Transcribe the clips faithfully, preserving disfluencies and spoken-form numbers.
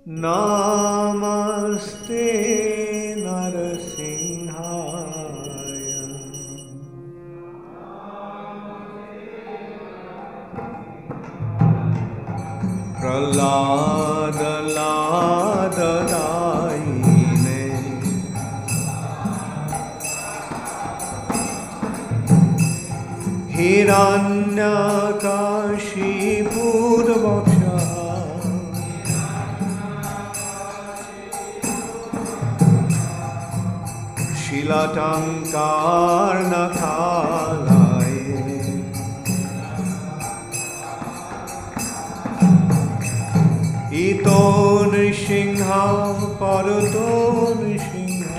नमस्ते नरसिंहाय प्रह्लाद लाददायिने हिरण्यकाशिपूर्वक्षः शीलटङ्कारनखालये इतो नृसिंह परतो नृसिंह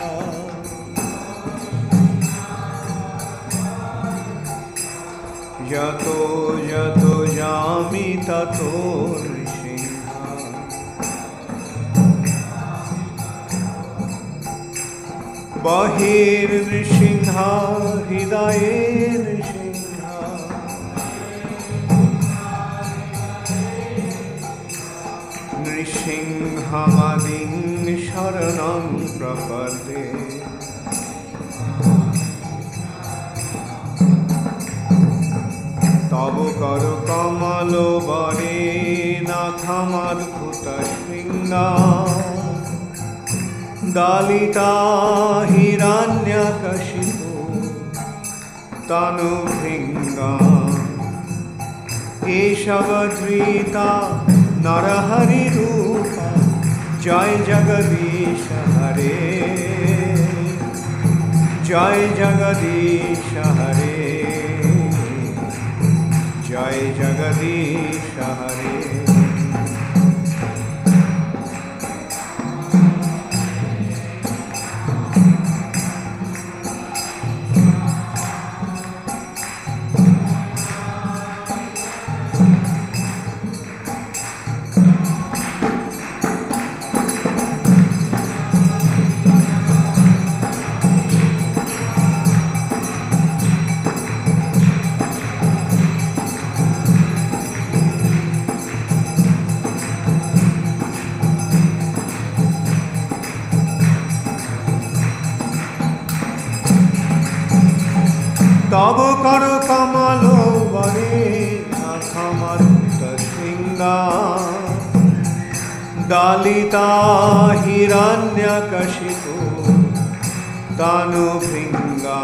यतो यतो यामि ततो नृसिंह बहिर्नृसिंह हृदये नृसिंह नृसिंहमदिं शरणं प्रपद्ये तव करकमलबरे नाथमद्भुतशृङ्गा दलिता हिरण्यकशिपो तनुभृङ्गा केशवधृता नरहरिरूपा जय जगदीश हरे जय जगदीश हरे जय जगदीश हरे। तव कर कमलबरे नाथमद्भुतशृङ्गा दलिता हिरण्यकशिपो तनुभृङ्गा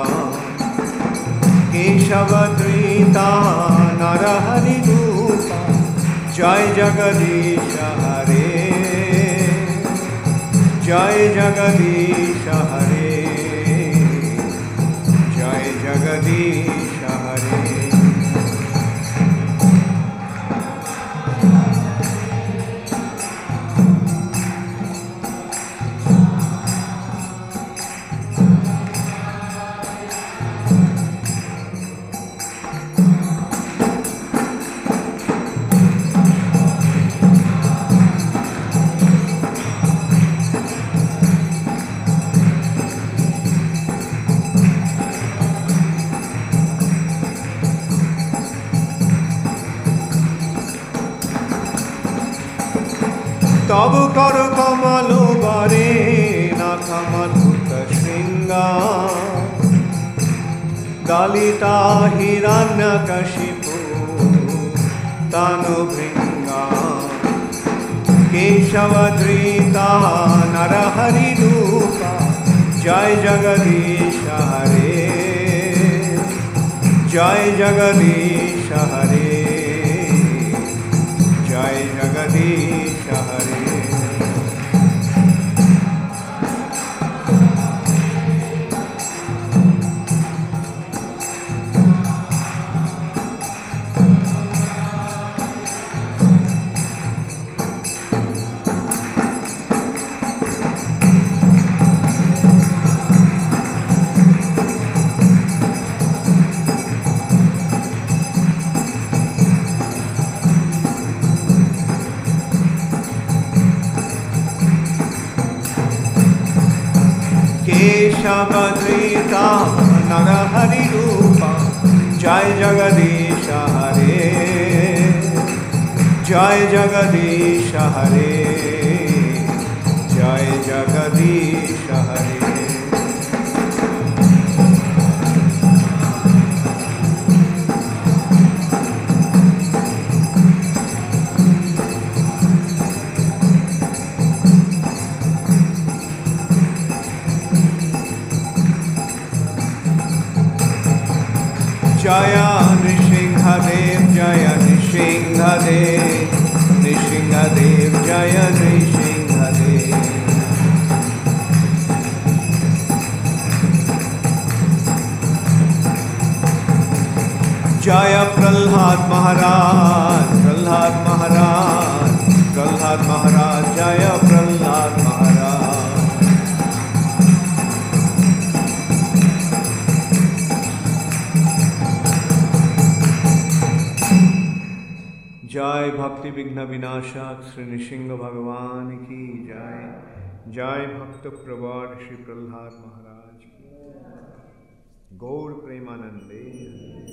केशवधृता नरहरिरूपा जय जगदीश हरे जय जगदीश हरे जय जगदीश हरे। तव कर कमलबरे नाथमद्भुतशृङ्गा दलिता हिरण्यकशिपो तनुभृङ्गा केशवधृता नरहरिरूपा जय जगदीश हरे जय जगदीश हरे जय जगदीश हरे। केशवधृता नरहरिरूपा जय जगदीश हरे जय जगदीश हरे जय जगदीश हरे। जय नृसिंहदेव जय नृसिंहदेव, नृसिंहदेव जय नृसिंहदेव। जय प्रहलाद महाराज प्रहलाद महाराज प्रहलाद महाराज जय प्रहलाद महाराज। जय भक्ति विघ्न विनाशक श्री नृसिंह भगवान की जय। जय भक्त प्रवर श्री प्रहलाद महाराज की। गौर प्रेमानंदे।